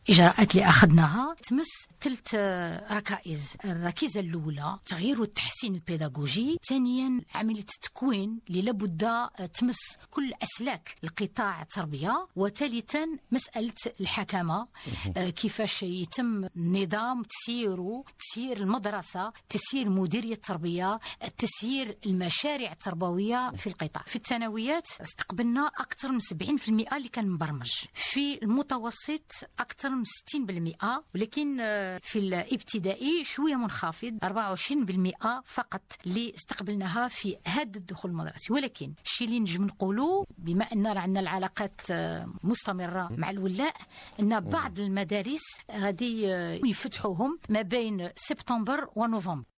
الإجراءات اللي أخذناها تمس 3 ركائز. الركيزة الأولى تغيير والتحسين البيداغوجي، ثانيا عملية التكوين اللي لابد تمس كل أسلاك القطاع التربية، وثالثا مسألة الحكمة، كيفاش يتم نظام تسيير المدرسة، تسيير مديرية التربية، تسيير المشاريع التربوية في القطاع. في الثانويات استقبلنا أكثر من 70% اللي كان مبرمج، في المتوسط أكثر من 60%، ولكن في الابتدائي شوية منخفض 24% فقط اللي استقبلناها في هذا الدخول المدرسي. ولكن الشيء اللي نجم نقولوا بما أن عندنا العلاقات مستمرة مع الولاء، أن بعض المدارس غادي يفتحوهم ما بين سبتمبر ونوفمبر.